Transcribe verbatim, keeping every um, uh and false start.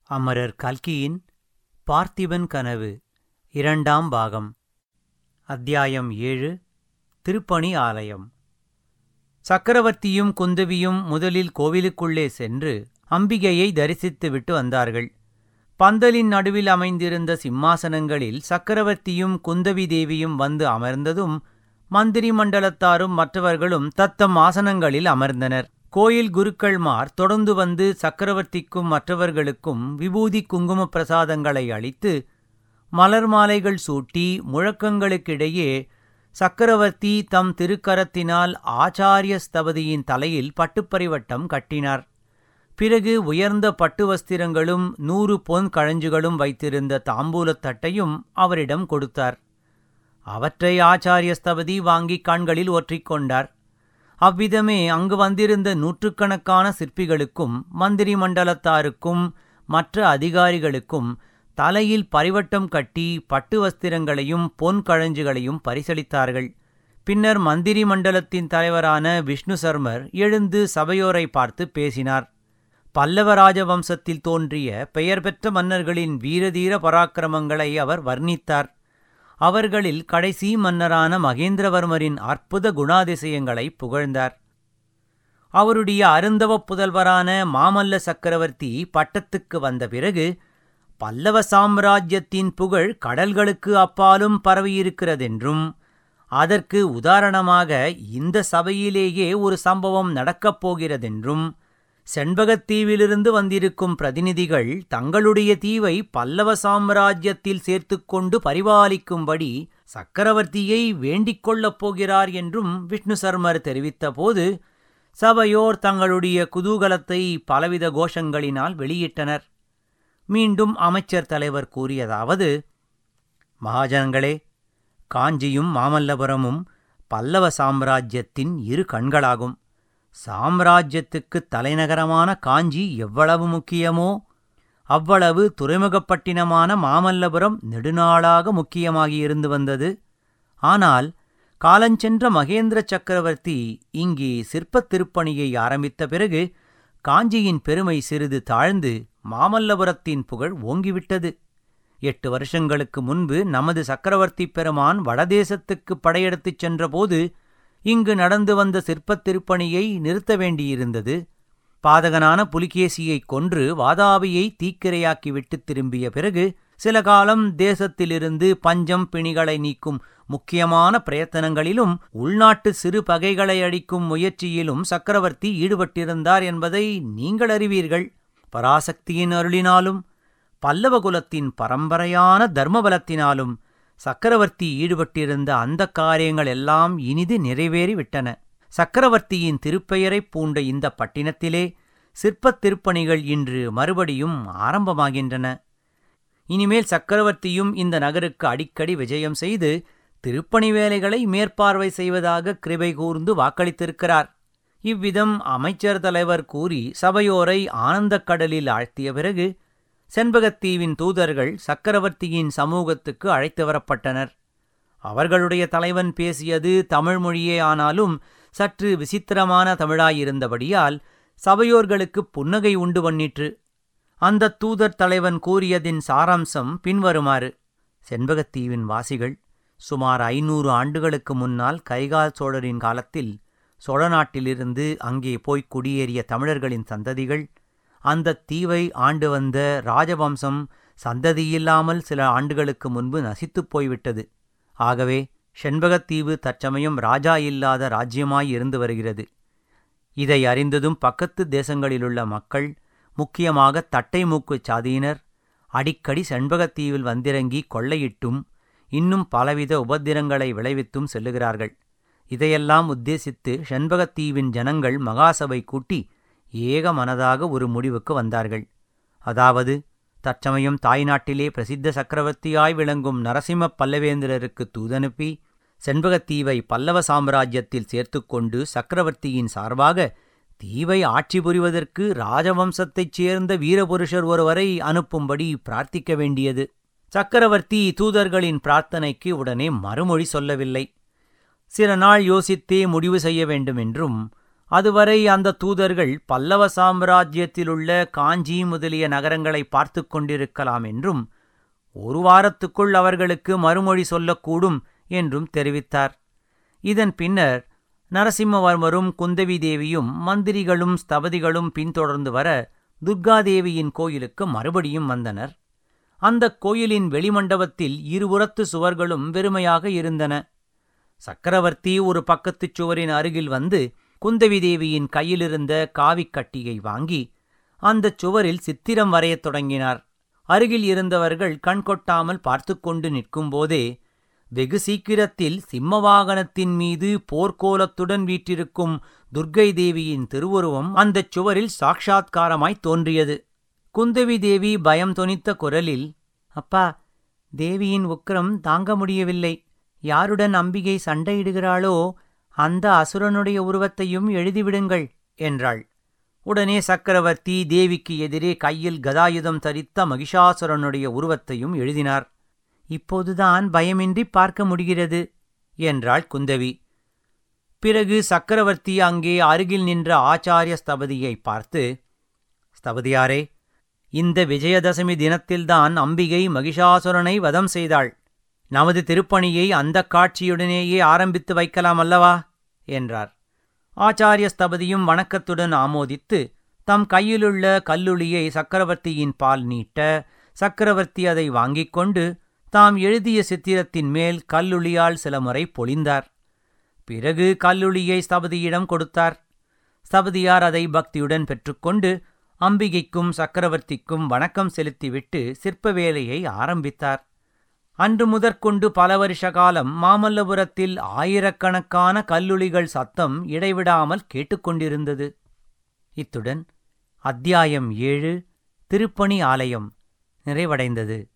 அமரர் கல்கியின் பார்த்திபன் கனவு இரண்டாம் பாகம். அத்தியாயம் ஏழு. திருப்பணி ஆலயம். சக்கரவர்த்தியும் குந்தவியும் முதலில் கோவிலுக்குள்ளே சென்று அம்பிகையை தரிசித்து விட்டு வந்தார்கள். பந்தலின் நடுவில் அமைந்திருந்த சிம்மாசனங்களில் சக்கரவர்த்தியும் குந்தவி தேவியும் வந்து அமர்ந்ததும் மந்திரி மண்டலத்தாரும் மற்றவர்களும் தத்தம் ஆசனங்களில் அமர்ந்தனர். கோயில் குருக்கள்மார் தொடர்ந்து வந்து சக்கரவர்த்திக்கும் மற்றவர்களுக்கும் விபூதி குங்கும பிரசாதங்களை அளித்து மலர் மாலைகள் சூட்டி முழக்கங்களுக்கிடையே சக்கரவர்த்தி தம் திருக்கரத்தினால் ஆச்சாரிய ஸ்தபதியின் தலையில் பட்டுப்பரிவட்டம் கட்டினார். பிறகு உயர்ந்த பட்டு வஸ்திரங்களும் நூறு பொன் கழஞ்சுகளும் வைத்திருந்த தாம்பூலத்தட்டையும் அவரிடம் கொடுத்தார். அவற்றை ஆச்சாரிய ஸ்தபதி வாங்கி கண்களில் ஒற்றிக்கொண்டார். அவ்விதமே அங்கு வந்திருந்த நூற்றுக்கணக்கான சிற்பிகளுக்கும் மந்திரி மண்டலத்தாருக்கும் மற்ற அதிகாரிகளுக்கும் தலையில் பரிவட்டம் கட்டி பட்டு வஸ்திரங்களையும் பொன் கழஞ்சுகளையும் பரிசளித்தார்கள். பின்னர் மந்திரி மண்டலத்தின் தலைவரான விஷ்ணு சர்மர் எழுந்து சபையோரை பார்த்து பேசினார். பல்லவ ராஜவம்சத்தில் தோன்றிய பெயர் பெற்ற மன்னர்களின் வீரதீர பராக்கிரமங்களை அவர் வர்ணித்தார். அவர்களில் கடைசி மன்னரான மகேந்திரவர்மரின் அற்புத குணாதிசயங்களை புகழ்ந்தார். அவருடைய அருந்தவப் புதல்வரான மாமல்ல சக்கரவர்த்தி பட்டத்துக்கு வந்த பிறகு பல்லவ சாம்ராஜ்யத்தின் புகழ் கடல்களுக்கு அப்பாலும் பரவியிருக்கிறதென்றும் அதற்கு உதாரணமாக இந்த சபையிலேயே ஒரு சம்பவம் நடக்கப் போகிறதென்றும் செண்பகத்தீவிலிருந்து வந்திருக்கும் பிரதிநிதிகள் தங்களுடைய தீவை பல்லவ சாம்ராஜ்யத்தில் சேர்த்துக்கொண்டு பரிபாலிக்கும்படி சக்கரவர்த்தியை வேண்டிக் கொள்ளப் போகிறார் என்றும் விஷ்ணு சர்மர் தெரிவித்தபோது சபையோர் தங்களுடைய குதூகலத்தை பலவித கோஷங்களினால் வெளியிட்டனர். மீண்டும் அமைச்சர் தலைவர் கூறியதாவது: மகாஜனங்களே, காஞ்சியும் மாமல்லபுரமும் பல்லவ சாம்ராஜ்யத்தின் இரு கண்களாகும். சாம்ராஜ்யத்துக்கு தலைநகரமான காஞ்சி எவ்வளவு முக்கியமோ அவ்வளவு துறைமுகப்பட்டினமான மாமல்லபுரம் நெடுநாளாக முக்கியமாகியிருந்து வந்தது. ஆனால் காலஞ்சென்ற மகேந்திர சக்கரவர்த்தி இங்கே சிற்பத் திருப்பணியை ஆரம்பித்த பிறகு காஞ்சியின் பெருமை சிறிது தாழ்ந்து மாமல்லபுரத்தின் புகழ் ஓங்கிவிட்டது. எட்டு வருஷங்களுக்கு முன்பு நமது சக்கரவர்த்தி பெருமான் வடதேசத்துக்கு படையெடுத்துச் சென்றபோது இங்கு நடந்து வந்த சிற்பத் திருப்பணியை நிறுத்த வேண்டியிருந்தது. பாதகனான புலிகேசியைக் கொன்று வாதாபியை தீக்கிரையாக்கிவிட்டு திரும்பிய பிறகு சில காலம் தேசத்திலிருந்து பஞ்சம் பிணிகளை நீக்கும் முக்கியமான பிரயத்தனங்களிலும் உள்நாட்டு சிறு பகைகளை அழிக்கும் முயற்சியிலும் சக்கரவர்த்தி ஈடுபட்டிருந்தார் என்பதை நீங்கள் அறிவீர்கள். பராசக்தியின் அருளினாலும் பல்லவகுலத்தின் பரம்பரையான தர்மபலத்தினாலும் சக்கரவர்த்தி ஈடுபட்டிருந்த அந்த காரியங்கள் எல்லாம் இனிது நிறைவேறிவிட்டன. சக்கரவர்த்தியின் திருப்பெயரைப் பூண்ட இந்த பட்டினத்திலே சிற்பத் திருப்பணிகள் இன்று மறுபடியும் ஆரம்பமாகின்றன. இனிமேல் சக்கரவர்த்தியும் இந்த நகருக்கு அடிக்கடி விஜயம் செய்து திருப்பணி வேலைகளை மேற்பார்வை செய்வதாக கிருபை கூர்ந்து வாக்களித்திருக்கிறார். இவ்விதம் அமைச்சர் தலைவர் கூறி சபையோரை ஆனந்தக் கடலில் ஆழ்த்திய பிறகு செண்பகத்தீவின் தூதர்கள் சக்கரவர்த்தியின் சமூகத்துக்கு அழைத்து வரப்பட்டனர். அவர்களுடைய தலைவன் பேசியது தமிழ் மொழியே ஆனாலும் சற்று விசித்திரமான தமிழாயிருந்தபடியால் சபையோர்களுக்கு புன்னகை உண்டு பண்ணிற்று. அந்த தூதர் தலைவன் கூறியதின் சாராம்சம் பின்வருமாறு: செண்பகத்தீவின் வாசிகள் சுமார் ஐநூறு ஆண்டுகளுக்கு முன்னால் கரிகால் சோழரின் காலத்தில் சோழ நாட்டிலிருந்து அங்கே போய்க் குடியேறிய தமிழர்களின் சந்ததிகள் அந்த தீவை ஆண்டு வந்த ராஜவம்சம் சந்ததியில்லாமல் சில ஆண்டுகளுக்கு முன்பு நசித்துப் போய்விட்டது. ஆகவே செண்பகத்தீவு தற்சமயம் ராஜா இல்லாத ராஜ்யமாய் இருந்து வருகிறது. இதை அறிந்ததும் பக்கத்து தேசங்களிலுள்ள மக்கள், முக்கியமாக தட்டை மூக்குச் சாதியினர், அடிக்கடி செண்பகத்தீவில் வந்திறங்கி கொள்ளையிட்டும் இன்னும் பலவித உபத்திரங்களை விளைவித்தும் செல்லுகிறார்கள். இதையெல்லாம் உத்தேசித்து செண்பகத்தீவின் ஜனங்கள் மகாசபை கூட்டி ஏக மனதாக ஒரு முடிவுக்கு வந்தார்கள். அதாவது, தற்சமயம் தாய்நாட்டிலே பிரசித்த சக்கரவர்த்தியாய் விளங்கும் நரசிம்ம பல்லவேந்திரருக்கு தூதனுப்பி செண்பகத்தீவை பல்லவ சாம்ராஜ்யத்தில் சேர்த்துக்கொண்டு சக்கரவர்த்தியின் சார்பாக தீவை ஆட்சி புரிவதற்கு ராஜவம்சத்தைச் சேர்ந்த வீரபுருஷர் ஒருவரை அனுப்பும்படி பிரார்த்திக்க வேண்டியது. சக்கரவர்த்தி தூதர்களின் பிரார்த்தனைக்கு உடனே மறுமொழி சொல்லவில்லை. சில நாள் யோசித்தே முடிவு செய்ய வேண்டுமென்றும் அதுவரை அந்த தூதர்கள் பல்லவ சாம்ராஜ்யத்திலுள்ள காஞ்சி முதலிய நகரங்களை பார்த்து கொண்டிருக்கலாம் என்றும் ஒரு வாரத்துக்குள் அவர்களுக்கு மறுமொழி சொல்லக்கூடும் என்றும் தெரிவித்தார். இதன் பின்னர் நரசிம்மவர்மரும் குந்தவி தேவியும் மந்திரிகளும் ஸ்தபதிகளும் பின்தொடர்ந்து வர துர்காதேவியின் கோயிலுக்கு மறுபடியும் வந்தனர். அந்தக் கோயிலின் வெளிமண்டபத்தில் இருபுறத்து சுவர்களும் வெறுமையாக இருந்தன. சக்கரவர்த்தி ஒரு பக்கத்துச் சுவரின் அருகில் வந்து குந்தவி தேவியின் கையிலிருந்த காவிக்கட்டியை வாங்கி அந்தச் சுவரில் சித்திரம் வரையத் தொடங்கினார். அருகில் இருந்தவர்கள் கண்கொட்டாமல் பார்த்து கொண்டு நிற்கும்போதே வெகு சீக்கிரத்தில் சிம்மவாகனத்தின் மீது போர்க்கோலத்துடன் வீற்றிருக்கும் துர்க்கை தேவியின் திருவுருவம் அந்தச் சுவரில் சாட்சாத்காரமாய் தோன்றியது. குந்தவி தேவி பயம் தொனித்த குரலில், அப்பா, தேவியின் உக்கிரம் தாங்க முடியவில்லை. யாருடன் அம்பிகை சண்டையிடுகிறாளோ அந்த அசுரனுடைய உருவத்தையும் எழுதிவிடுங்கள் என்றாள். உடனே சக்கரவர்த்தி தேவிக்கு எதிரே கையில் கதாயுதம் தரித்த மகிஷாசுரனுடைய உருவத்தையும் எழுதினார். இப்போதுதான் பயமின்றி பார்க்க முடிகிறது என்றாள் குந்தவி. பிறகு சக்கரவர்த்தி அங்கே அருகில் நின்ற ஆச்சாரிய ஸ்தபதியை பார்த்து, ஸ்தபதியாரே, இந்த விஜயதசமி தினத்தில்தான் அம்பிகை மகிஷாசுரனை வதம் செய்தாள். நமது திருப்பணியை அந்தக் காட்சியுடனேயே ஆரம்பித்து வைக்கலாம் அல்லவா என்றார். ஆச்சாரிய ஸ்தபதியும் வணக்கத்துடன் ஆமோதித்து தம் கையிலுள்ள கல்லுளியை சக்கரவர்த்தியின் பால் நீட்ட, சக்கரவர்த்தி அதை வாங்கிக் கொண்டு தாம் எழுதிய சித்திரத்தின் மேல் கல்லுளியால் சில முறை பொழிந்தார். பிறகு கல்லுளியை ஸ்தபதியிடம் கொடுத்தார். ஸ்தபதியார் அதை பக்தியுடன் பெற்றுக்கொண்டு அம்பிகைக்கும் சக்கரவர்த்திக்கும் வணக்கம் செலுத்திவிட்டு சிற்ப வேலையை ஆரம்பித்தார். அன்று முதற்கொண்டு பல வருஷ காலம் மாமல்லபுரத்தில் ஆயிரக்கணக்கான கல்லுளிகள் சத்தம் இடைவிடாமல் கேட்டுக்கொண்டிருந்தது. இத்துடன் அத்தியாயம் ஏழு திருப்பணி ஆலயம் நிறைவடைந்தது.